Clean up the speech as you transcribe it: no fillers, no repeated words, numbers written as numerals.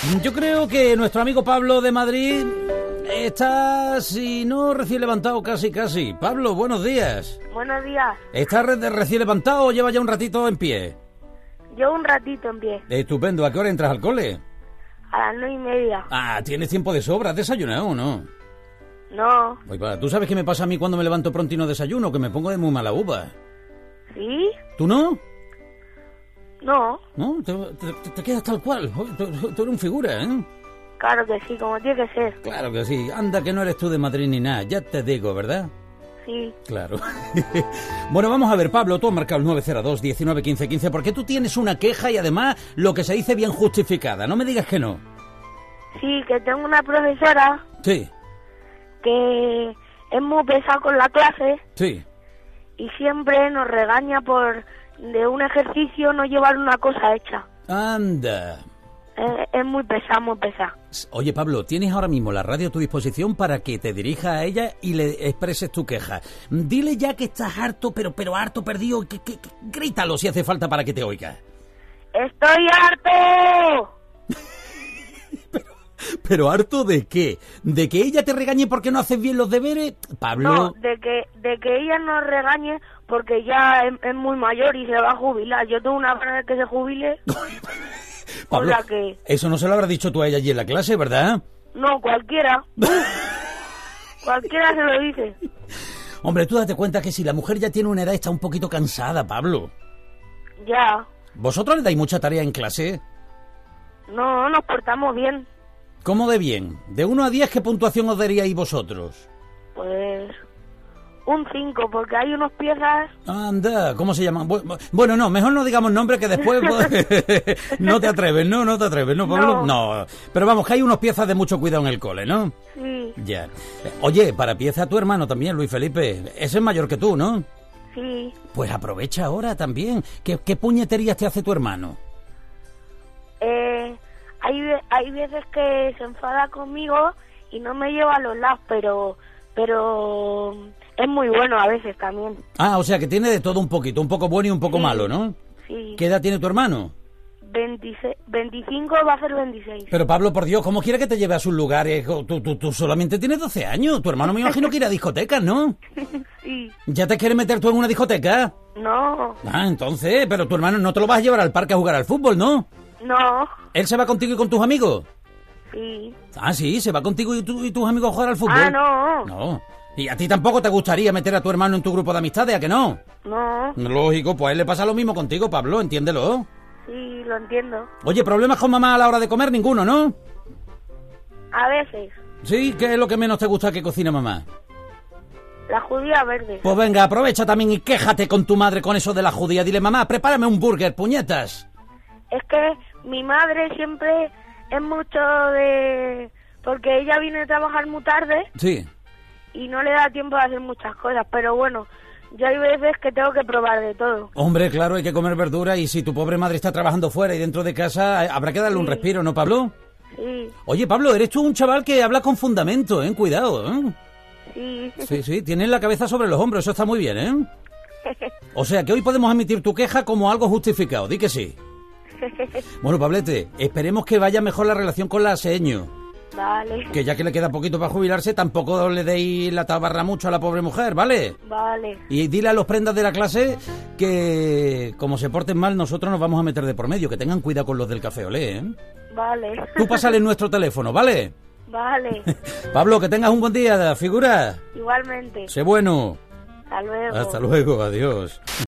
Yo creo que nuestro amigo Pablo de Madrid está, si no recién levantado, casi. Pablo, buenos días. Buenos días. ¿Estás recién levantado o lleva ya un ratito en pie? Yo un ratito en pie. Estupendo. ¿A qué hora entras al cole? A las 9:30. Ah, tienes tiempo de sobra. ¿Has desayunado o no? No. Oye, ¿tú sabes qué me pasa a mí cuando me levanto pronto y no desayuno? Que me pongo de muy mala uva. ¿Sí? ¿Tú no? No. ¿No? Te quedas tal cual. Tú eres un figura, ¿eh? Claro que sí, como tiene que ser. Claro que sí. Anda que no eres tú de Madrid ni nada. Ya te digo, ¿verdad? Sí. Claro. Bueno, vamos a ver, Pablo, tú has marcado el 902 19 15 15 porque tú tienes una queja y además lo que se dice bien justificada. No me digas que no. Sí, que tengo una profesora Sí, que es muy pesada con la clase sí. y siempre nos regaña por de un ejercicio no llevar una cosa hecha. Anda. Es muy pesada, muy pesada. Oye, Pablo, tienes ahora mismo la radio a tu disposición para que te dirijas a ella y le expreses tu queja. Dile ya que estás harto, pero harto, perdido. Grítalo si hace falta para que te oiga. ¡Estoy harto! ¿Pero harto de qué? ¿De que ella te regañe porque no haces bien los deberes? Pablo... No, de que ella nos regañe porque ya es muy mayor y se va a jubilar. Yo tengo una ganas de que se jubile. Pablo, la que... eso no se lo habrás dicho tú a ella allí en la clase, ¿verdad? No, cualquiera. Cualquiera se lo dice. Hombre, tú date cuenta que si la mujer ya tiene una edad está un poquito cansada, Pablo. Ya. ¿Vosotros le dais mucha tarea en clase? No, nos portamos bien. ¿Cómo de bien? De 1 a 10, ¿qué puntuación os daríais vosotros? Pues... un 5, porque hay unas piezas... Anda, ¿cómo se llaman? Bueno, no, mejor no digamos nombre que después... No te atreves, ¿no? No te atreves, ¿no, Pablo? No. Pero vamos, que hay unas piezas de mucho cuidado en el cole, ¿no? Sí. Ya. Oye, para pieza tu hermano también, Luis Felipe. Ese es mayor que tú, ¿no? Sí. Pues aprovecha ahora también. ¿Qué puñeterías te hace tu hermano? Hay veces que se enfada conmigo y no me lleva a los lados, pero es muy bueno a veces también. Ah, o sea que tiene de todo un poquito, un poco bueno y un poco malo, ¿no? Sí. ¿Qué edad tiene tu hermano? 25, va a ser 26. Pero Pablo, por Dios, ¿cómo quiere que te lleve a sus lugares? Tú solamente tienes 12 años. Tu hermano me imagino que irá a discotecas, ¿no? Sí. ¿Ya te quieres meter tú en una discoteca? No. Ah, entonces, pero tu hermano no te lo vas a llevar al parque a jugar al fútbol, ¿no? No. ¿Él se va contigo y con tus amigos? Sí. Ah, sí, se va contigo y tus amigos a jugar al fútbol. Ah, no. No. ¿Y a ti tampoco te gustaría meter a tu hermano en tu grupo de amistades, a que no? No. Lógico, pues a él le pasa lo mismo contigo, Pablo, entiéndelo. Sí, lo entiendo. Oye, ¿problemas con mamá a la hora de comer? Ninguno, ¿no? A veces. Sí, ¿qué es lo que menos te gusta que cocine mamá? La judía verde. Pues venga, aprovecha también y quéjate con tu madre con eso de la judía. Dile, mamá, prepárame un burger, puñetas. Es que mi madre siempre es mucho de... porque ella viene a trabajar muy tarde. Sí. Y no le da tiempo de hacer muchas cosas, pero bueno, yo hay veces que tengo que probar de todo. Hombre, claro, hay que comer verdura y si tu pobre madre está trabajando fuera y dentro de casa, habrá que darle un respiro, ¿no, Pablo? Sí. Oye, Pablo, eres tú un chaval que habla con fundamento, ¿eh? Cuidado, ¿eh? Sí. Sí, tienes la cabeza sobre los hombros, eso está muy bien, ¿eh? O sea, que hoy podemos emitir tu queja como algo justificado, di que sí. Bueno, Pablete, esperemos que vaya mejor la relación con la seño. Vale. Que ya que le queda poquito para jubilarse, tampoco le deis la tabarra mucho a la pobre mujer, ¿vale? Vale. Y dile a los prendas de la clase que, como se porten mal, nosotros nos vamos a meter de por medio, que tengan cuidado con los del café olé, ¿eh? Vale. Tú pásale nuestro teléfono, ¿vale? Vale. Pablo, que tengas un buen día, figura. Igualmente. Sé bueno. Hasta luego. Hasta luego, adiós.